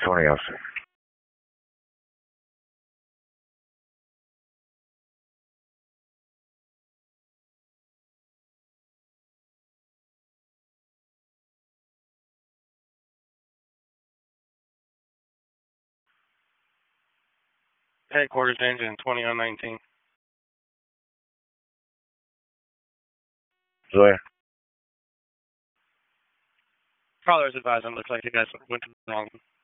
20, officer. Headquarters engine 20 on 19. Zoya. Prowler's advising. Looks like you guys went to the wrong one.